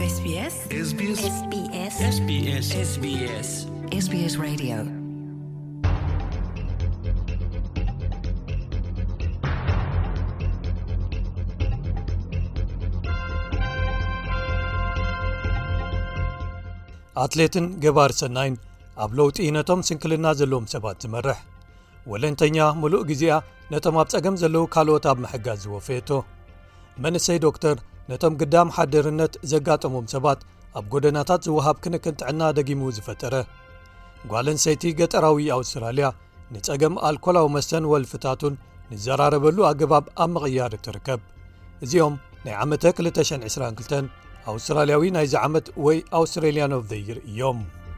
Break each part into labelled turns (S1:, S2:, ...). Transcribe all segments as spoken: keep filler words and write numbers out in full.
S1: ኤስ ቢ ኤስ ኤስ ቢ ኤስ ኤስ ቢ ኤስ ኤስ ቢ ኤስ ኤስ ቢ ኤስ ኤስ ቢ ኤስ Radio
S2: አትሌትን ገባር ሰናይን ኣብ ለውጢ ነቶም ስንክልና ዘለዎም ሰባት ዝመርሕ ወለንተኛ ሙሉእ ግዚኣ ነቶም ኣብ ጸገም ዘለዉ ካልኦት ኣብ ምሕጋዝ ዝወፈየቶ መንሰይ ዶክተር ነቶም ግዳም ሓደርነት ዘጋጠሞም ሰባት ኣብ ጎደናታት ዝወሃብ ክንክን ጥዕና ደጊሙ ዝፈጠረ ጓለንሰይቲ ገጠራዊ ኣውስትራልያ ንጸገም ኣልኮላዊ መስተን ወልፍታቱን ንዘራረበሉ ኣገባብ ኣብ ምቕያር ትርከብ እዚኦም ናይ ዓመተ ክልተ ሸሕን ዒስራን ክልተን ኣውስትራልያዊ ናይ ዝዓመት ወይ ኣውስትራሊያን ኦፍ ዘ ይር እዮም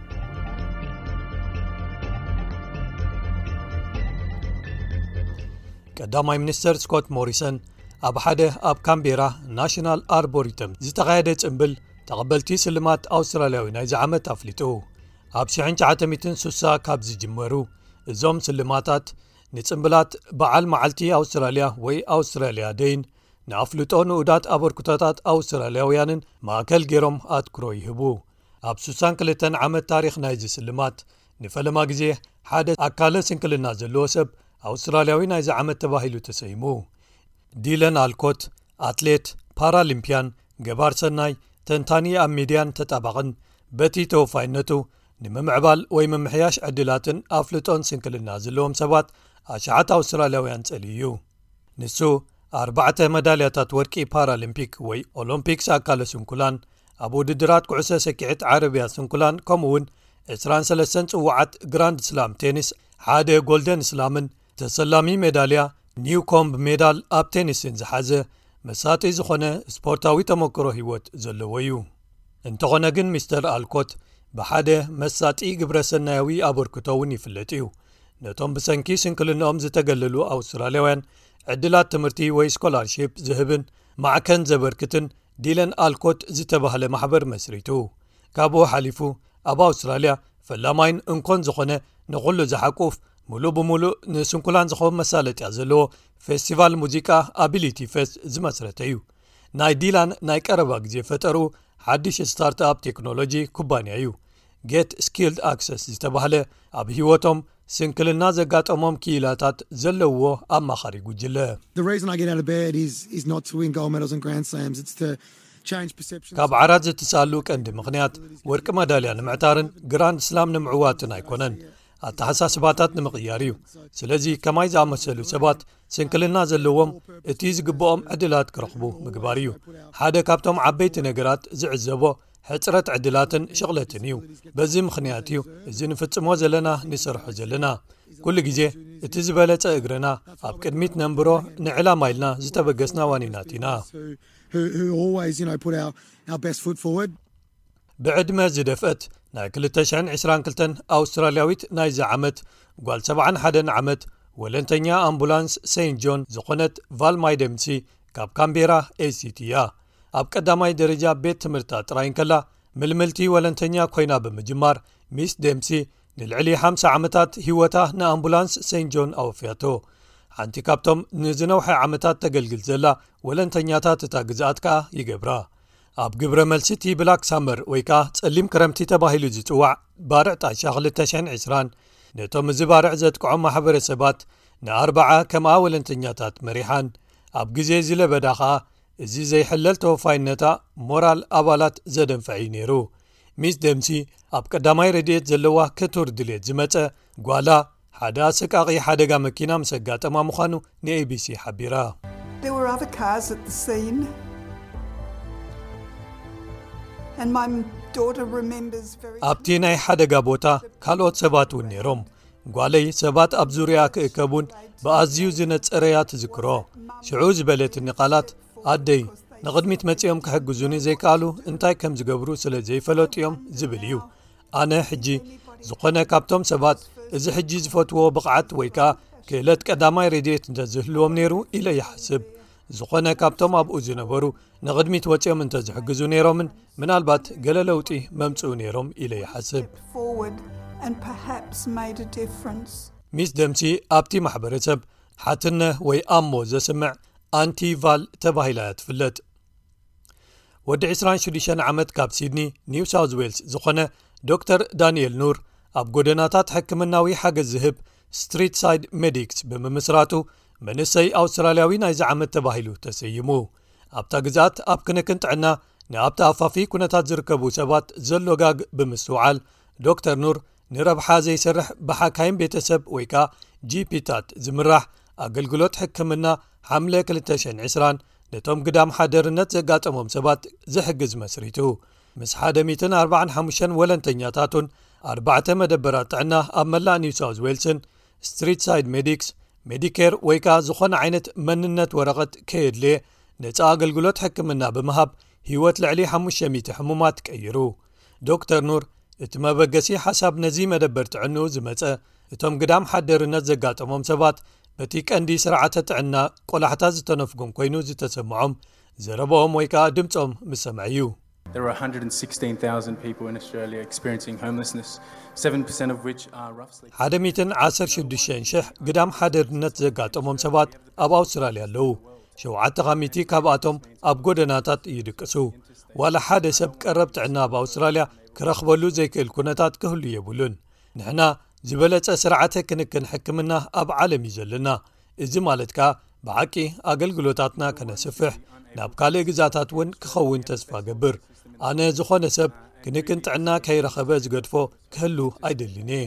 S2: ቀዳማይ ሚኒስተር ስኮት ሞሪሰን ኣብ ሓደ ኣብ ካምቤራ ናሽናል ኣርቦሪተም ዝተኻየደ ጽምብል ተቐበልቲ ስልማት ኣውስትራልያዊ ናይ ዝዓመት ኣፍሊጡ ኣብ ሺሕ ትሽዓተ ሚእትን ስሳ ካብ ዝጅመሩ እዞም ስልማታት ንጽምብላት በዓል መዓልቲ ኣውስትራልያ ወይ ኣውስትራልያ ደይን ንኣፍልጦ ንኡዳት ኣበርክቶታት ኣውስትራልያውያንን ማእከል ገይሮም ኣትኩሮ ይህቡ ኣብ ስሳን ክልተን ዓመት ታሪኽ ናይዚ ስልማት ንፈለማ ግዜ ሓደ ኣካለ ስንክልና ዘለዎ ሰብ ኣውስትራልያዊ ናይዚ ዓመት ተባሂሉ ተሰይሙ ዲለን ኣልኮት ኣትሌት ፓራሊምፒያን ገባር ሰናይ ተንታኒ ኣብ ሚድያን ተጣባቕን በቲ ተወፋይነቱ ንምምዕባል ወይ ምምሕያሽ ዕድላትን ኣፍልጦን ስንክልና ዘለዎም ሰባት ኣሽዓት ኣውስትራልያውያን ጸልዩ ንሱ ኣርባዕተ መዳልያታት ወርቂ ፓራሊምፒክ ወይ ኦሎምፒክስ ኣካለ ስንኩላን ኣብ ውድድራት ኩዕሶ ሰኪዔት ዓረብያ ስንኩላን ከምኡውን ዒስራን ሰለስተ ጽዋዓት ግራንድ ስላም ቴኒስ ሓደ ጎልደን ስላምን ተሰላሚ ሜዳልያ ኒውኮምብ ሜዳል ኣብ ቴኒስን ዝሓዘ መሳጢ ዝኾነ ስፖርታዊ ተመክሮ ህይወት ዘለዎ እዩ እንተኾነ ግን ሚስተር ኣልኮት ብሓደ መሳጢ ግብረ ሰናያዊ ኣበርክቶውን ይፍለጥ እዩ ነቶም ብሰንኪ ስንክልንኦም ዝተገለሉ ኣውስትራልያውያን ዕድላት ትምህርቲ ወይ ስኮላርሺፕ ዝህብን ማዕከን ዘበርክትን ዲለን ኣልኮት ዝተባህለ ማሕበር መስሪቱ ካብኡ ሓሊፉ ኣብ ኣውስትራልያ ፈላማይን እንኮን ዝኾነ ንኹሉ ዝሓቁፍ ሙሉእ ብሙሉእ ንስንኩላን ዝኸውን መሳለጥያ ዘለዎ ፌስቲቫል ሙዚቃ ኣቢሊቲ ፌስት ዝመስረተ እዩ ናይ ዲላን ናይ ቀረባ ግዜ ፈጠሩ ሓድሽ ስታርትኣፕ ቴክኖሎጂ ኩባንያ እዩ ጌት ስኪልድ ኣክሰስ ዝተባህለ ኣብ ህይወቶም ስንክልና ዘጋጠሞም ክኢላታት ዘለዎ ኣማኻሪ ጉጅለ ካብ ዓራት ዝትሳሉ ቀንዲ ምኽንያት ወርቂ መዳልያ ንምዕታርን ግራንድ ስላም ንምዕዋትን ኣይኮነን ኣተሓሳስባታት ንምቕያር እዩ ስለዚ ከማይ ዝኣመሰሉ ሰባት ስንክልና ዘለዎም እቲ ዝግብኦም ዕድላት ክረኽቡ ምግባር እዩ ሓደ ካብቶም ዓበይቲ ነገራት ዝዕዘቦ ሕፅረት ዕድላትን ሽቕለትን እዩ በዚ ምኽንያት እዩ እዚ ንፍጽሞ ዘለና ንሰርሖ ዘለና ኩሉ ግዜ እቲ ዝበለጸ እግርና ኣብ ቅድሚት ነንብሮ ንዕላማ ኢልና ዝተበገስና ዋኒናት ኢና ብዕድመ ዝደፍአት ናይ ክልተ ሸሕን ዒስራን ክልተን ኣውስትራልያዊት ናይዚ ዓመት ጓል ሰብዓን ሓደን ዓመት ወለንተኛ ኣምቡላንስ ሴንት ጆን ዝኾነት ቫልማይ ደምሲ ካብ ካምቤራ ኤሲቲ እያ ኣብ ቀዳማይ ደረጃ ቤት ትምህርታ ጥራይን ከላ ምልምልቲ ወለንተኛ ኮይና ብምጅማር ሚስ ደምሲ ንልዕሊ ሓምሳ ዓመታት ህይወታ ንኣምቡላንስ ሴንት ጆን ኣወፍያቶ ሓንቲ ካብቶም ንዝነውሐ ዓመታት ተገልግል ዘላ ወለንተኛታት እታ ግዝኣት ከዓ ይገብራ ኣብ ግብረ መልሲቲ ብላክ ሳመር ወይ ከዓ ጸሊም ክረምቲ ተባሂሉ ዝጽዋዕ ባርዕ ጣሻ ክልተ ሸሕን ዒስራን ነቶም እዚ ባርዕ ዘጥቅዖም ማሕበረሰባት ንኣርባዓ ከምኣ ወለንተኛታት መሪሓን ኣብ ግዜ ዝለበዳ ከዓ እዚ ዘይሕለል ተወፋይነታ ሞራል ኣባላት ዘደንፍዕ እዩ ነይሩ ሚስ ደምሲ ኣብ ቀዳማይ ረድኤት ዘለዋ ክቱር ድሌት ዝመፀ ጓላ ሓደ ኣሰቃቂ ሓደጋ መኪና ምስ ኣጋጠማ ምዃኑ ንኤቢሲ ሓቢራ ኣብቲ ናይ ሓደጋ ቦታ ካልኦት ሰባት እውን ነይሮም ጓለይ ሰባት ኣብ ዙርያ ክእከቡን ብኣዝዩ ዝነፀረያ ትዝክሮ ሽዑ ዝበለትኒ ቃላት ኣደይ ንቕድሚት መጺኦም ክሕግዙኒ ዘይከኣሉ እንታይ ከም ዝገብሩ ስለ ዘይፈለጡ እዮም ዝብል እዩ ኣነ ሕጂ ዝኾነ ካብቶም ሰባት እዚ ሕጂ ዝፈትዎ ብቕዓት ወይ ከዓ ክእለት ቀዳማይ ረድኤት እንተዝህልዎም ነይሩ ኢለ ይሓስብ ዝኾነ ካብቶም ኣብኡ ዝነበሩ ንቕድሚት ወፂኦም እንተዝሕግዙ ነይሮምን ምናልባት ገለ ለውጢ መምጽኡ ነይሮም ኢለ ይሓስብ ሚስ ደምሲ ኣብቲ ማሕበረሰብ ሓትነ ወይ ኣሞ ዘስምዕ ኣንቲቫል ተባሂላ ትፍለጥ ወዲ عشرين وشديشተ ዓመት ካብ ሲድኒ ኒው ሳውዝ ዌልስ ዝኾነ ዶክተር ዳንኤል ኑር ኣብ ጎደናታት ሕክምናዊ ሓገዝ ዝህብ ስትሪት ሳይድ ሜዲክስ ብምምስራቱ መንእሰይ ኣውስትራልያዊ ናይ ዝዓመት ተባሂሉ ተሰይሙ። ኣብታ ግዛት ኣብ ክንክን ጥዕና ንኣብታ ኣፋፊ ኩነታት ዝርከቡ ሰባት ዘሎጋግ ብምስውዓል ዶክተር ኑር ንረብሓ ዘይሰርሕ ብሓካይም ቤተሰብ ወይ ከዓ ጂፒታት ዝምራሕ ኣገልግሎት ሕክምና ሓምለ ክልተ ሽሕን ዕስራን ነቶም ግዳም ሓደርነት ዘጋጠሞም ሰባት ዝሕግዝ መስሪቱ ምስ ሓደ ሚእቲ ኣርባዕን ሓሙሽተን ወለንተኛታቱን ኣርባዕተ መደበራት ጥዕና ኣብ መላእ ኒው ሳውዝ ዌልስን ስትሪት ሳይድ ሜዲክስ ሜዲኬር ወይ ከዓ ዝኾነ ዓይነት መንነት ወረቐት ከየድልየ ነፃ ኣገልግሎት ሕክምና ብምሃብ ህይወት ልዕሊ ሓሙሽተ ሚእቲ ሕሙማት ቀይሩ። ዶክተር ኑር እቲ መበገሲ ሓሳብ ነዚ መደበር ጥዕንኡ ዝመፀ እቶም ግዳም ሓደርነት ዘጋጠሞም ሰባት በቲ ቀንዲ ስርዓተ ጥዕና ቆላሕታት ዝተነፍጉም ኮይኑ ዝተሰምዖም ዘረብኦም ወይ ከዓ ድምፆም ምስ ሰምዐ እዩ።
S3: There are one hundred sixteen thousand people in Australia experiencing homelessness, seven percent of which are roughly
S2: ሓደ ሚእቲ ዓሰርተ ሽዱሽተ ሽሕ ግዳም ሓደርነት ዘጋጠሞም ሰባት ኣብ ኣውስትራልያ ኣለዉ። ሸውዓተ ሚእቲ ካብኣቶም ኣብ ጎደናታት ይድቅሱ። ዋላ ሓደ ሰብ ቀረብ ጥዕና ኣብ ኣውስትራልያ ክረኽበሉ ዘይክእል ኩነታት ክህሉ የብሉን። ንሕና ዝበለጸ ስርዓተ ክንክን ሕክምና ኣብ ዓለም እዩ ዘለና። እዚ ማለት ከዓ ብዓቂ ኣገልግሎታትና ከነስፍሕ ናብ ካልእ ግዛታት እውን ክኸውን ተስፋ ገብር። ኣነ ዝኾነ ሰብ ክንክን ጥዕና ከይረኸበ ዝገድፎ ክህሉ ኣይደልን እየ።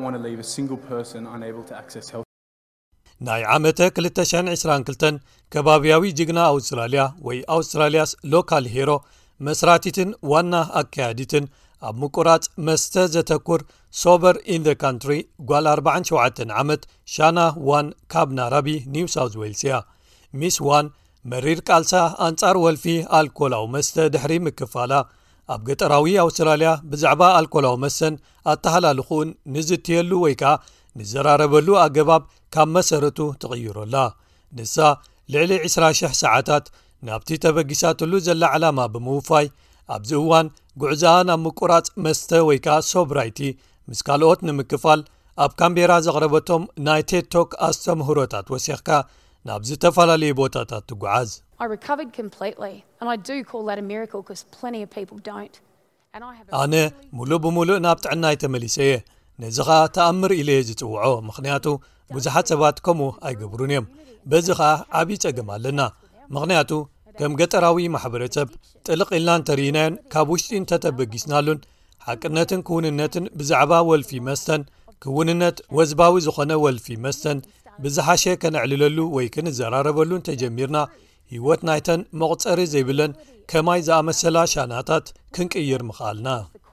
S2: ናይ ዓመተ ክልተ ሽሕን ዕስራን ክልተን ከባብያዊ ጅግና ኣውስትራልያ ወይ ኣውስትራልያስ ሎካል ሂሮ መስራቲትን ዋና ኣካያዲትን ኣብ ምቁራጽ መስተ ዘተኩር ሶበር ኢን ዘ ካንትሪ ጓል ኣርባዕን ሸውዓተን ዓመት ሻና ዋን ካብ ናራቢ ኒው ሳውዝ ዌልስ እያ። ሚስ ዋን መሪር ቃልሳ ኣንጻር ወልፊ ኣልኮላዊ መስተ ድሕሪ ምክፋላ ኣብ ገጠራዊ ኣውስትራልያ ብዛዕባ ኣልኮላዊ መስተን ኣተሓላልኹን ንዝትየሉ ወይ ከዓ ንዘራረበሉ ኣገባብ ካብ መሰረቱ ትቕይሮላ። ንሳ ልዕሊ عشرين ሽሕ ሰዓታት ናብቲ ተበጊሳትሉ ዘላ ዕላማ ብምውፋይ ኣብዚ እዋን ጉዕዛኣ ናብ ምቁራጽ መስተ ወይ ከዓ ሶብራይቲ ምስ ካልኦት ንምክፋል ኣብ ካምቤራ ዘቕረበቶም ናይ ቴድ ቶክ ኣስተምህሮታት ወሲኽካ ናብ ዝተፈላለዩ ቦታታት ትጓዓዝ።
S4: I recovered completely and I do call that a miracle because plenty of people don't. And I have
S2: ኣነ ሙሉእ ብምሉእ ናብ ጥዕና ተመሊሰ እየ። ነዚ ኸኣ ተኣምር ኢለ ዝጽውዖ ምኽንያቱ ብዙሓት ሰባት ከምኡ ኣይገብሩን እዮም። በዚ ኸኣ ዓብዪ ጸገም ኣለና። ምኽንያቱ ከም ገጠራዊ ማሕበረሰብ ጥልቕ ኢልና እንተርኢናዮን ካብ ውሽጢ እንተተበጊስናሉን ሓቅነትን ክውንነትን ብዛዕባ ወልፊ መስተን ክውንነት ወዝባዊ ዝኾነ ወልፊ መስተን ብዝሓሸ ከነዕልለሉ ወይ ክንዘራረበሉ እንተጀሚርና ህይወት ናይተን መቑፀሪ ዘይብለን ከማይ ዝኣመሰላ ሻናታት ክንቅይር ምኽኣልና።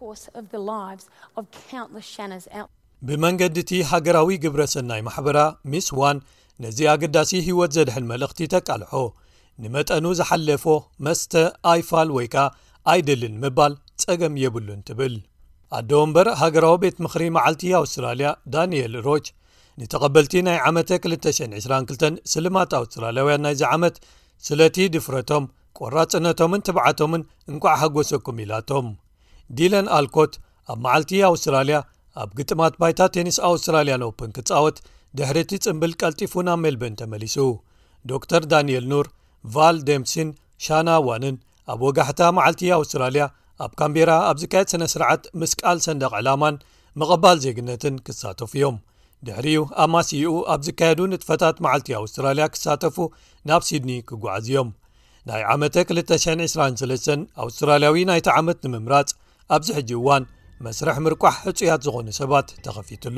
S2: ብመንገዲ እቲ ሃገራዊ ግብረ ሰናይ ማሕበራ ሚስ ዋን ነዚ ኣገዳሲ ህይወት ዘድሕን መልእኽቲ ተቃልሖ ንመጠኑ ዝሓለፎ መስተ ኣይፋል ወይ ከዓ ኣይድልን ምባል ጸገም የብሉን ትብል። ኣዶ እምበር ሃገራዊ ቤት ምኽሪ መዓልቲ ኣውስትራልያ ዳንኤል ሮች ንተቐበልቲ ናይ ዓመተ ክልተ ሽሕን ዕስራን ክልተን ስልማት ኣውስትራልያውያን ናይ ዝዓመት ስለቲ ድፍረቶም ቆራጽነቶምን ትብዓቶምን እንቋዕ ሓጐሰኩም ኢላቶም። ዲለን ኣልኮት ኣብ መዓልቲ ኣውስትራልያ ኣብ ግጥማት ባይታ ቴኒስ ኣውስትራልያን ኦፕን ክጻወት ድሕሪቲ ጽምብል ቀልጢፉ ናብ ሜልበርን ተመሊሱ። ዶክተር ዳንኤል ኑር ቫል ዴምሲን ሻና ዋንን ኣብ ወጋሕታ መዓልቲ ኣውስትራልያ ኣብ ካምቤራ ኣብ ዝካየድ ስነ ስርዓት ምስቃል ሰንደቕ ዕላማን መቐባል ዜግነትን ክሳተፉ እዮም። ድሕሪኡ ኣማሲኡ ኣብ ዝካየዱ ንጥፈታት መዓልቲ ኣውስትራልያ ክሳተፉ ናብ ሲድኒ ክጓዓዙ እዮም። ናይ ዓመተ ክልተ ሽሕን ዕስራን ሰለስተን ኣውስትራልያዊ ናይቲ ዓመት ንምምራጽ ኣብዚ ሕጂ እዋን መስርሕ ምርቋሕ ሕፁያት ዝኾኑ ሰባት ተኸፊቱሎ።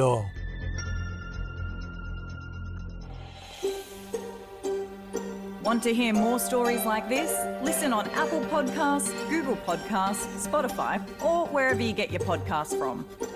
S1: Want to hear more stories like this? Listen on Apple Podcasts, Google Podcasts, Spotify, or wherever you get your podcasts from.